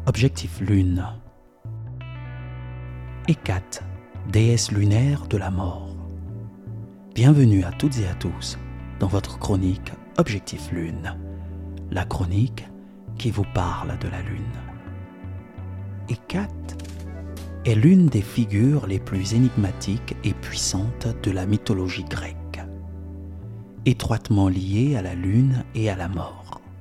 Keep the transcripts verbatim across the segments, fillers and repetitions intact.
Objectif Lune. Hécate, déesse lunaire de la mort. Bienvenue à toutes et à tous dans votre chronique Objectif Lune, la chronique qui vous parle de la Lune. Hécate est l'une des figures les plus énigmatiques et puissantes de la mythologie grecque, étroitement liée à la Lune et à la mort.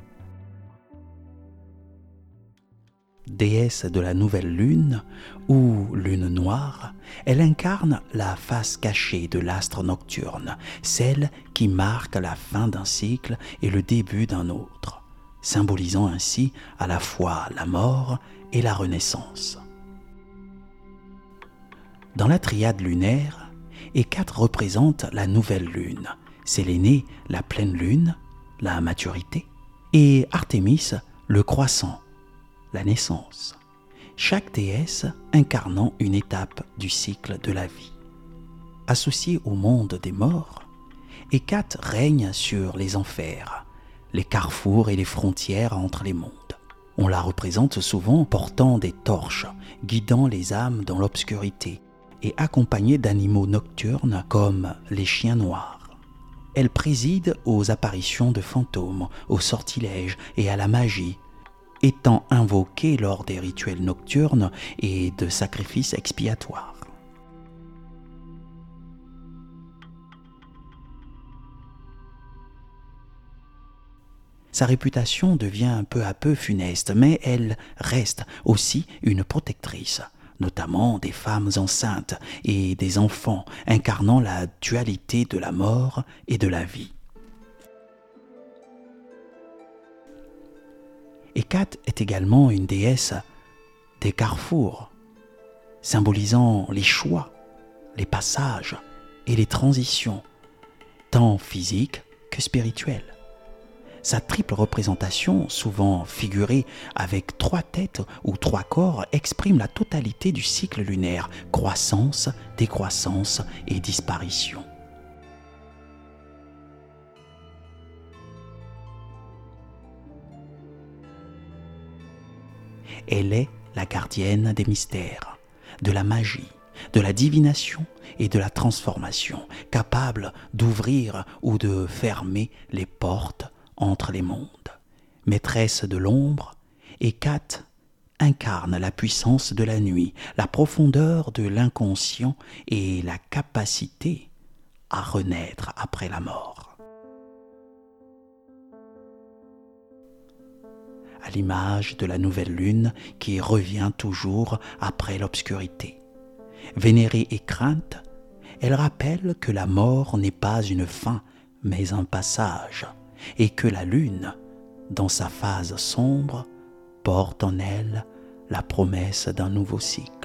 Déesse de la nouvelle lune, ou lune noire, elle incarne la face cachée de l'astre nocturne, celle qui marque la fin d'un cycle et le début d'un autre, symbolisant ainsi à la fois la mort et la renaissance. Dans la triade lunaire, Hécate représente la nouvelle lune, Sélénée la pleine lune, la maturité, et Artémis le croissant, la naissance, chaque déesse incarnant une étape du cycle de la vie. Associée au monde des morts, Hécate règne sur les enfers, les carrefours et les frontières entre les mondes. On la représente souvent portant des torches, guidant les âmes dans l'obscurité et accompagnée d'animaux nocturnes comme les chiens noirs. Elle préside aux apparitions de fantômes, aux sortilèges et à la magie, étant invoquée lors des rituels nocturnes et de sacrifices expiatoires. Sa réputation devient peu à peu funeste, mais elle reste aussi une protectrice, notamment des femmes enceintes et des enfants, incarnant la dualité de la mort et de la vie. Hécate est également une déesse des carrefours, symbolisant les choix, les passages et les transitions, tant physiques que spirituelles. Sa triple représentation, souvent figurée avec trois têtes ou trois corps, exprime la totalité du cycle lunaire, croissance, décroissance et disparition. Elle est la gardienne des mystères, de la magie, de la divination et de la transformation, capable d'ouvrir ou de fermer les portes entre les mondes. Maîtresse de l'ombre, Hécate incarne la puissance de la nuit, la profondeur de l'inconscient et la capacité à renaître après la mort. À l'image de la nouvelle lune qui revient toujours après l'obscurité. Vénérée et crainte, elle rappelle que la mort n'est pas une fin, mais un passage, et que la lune, dans sa phase sombre, porte en elle la promesse d'un nouveau cycle.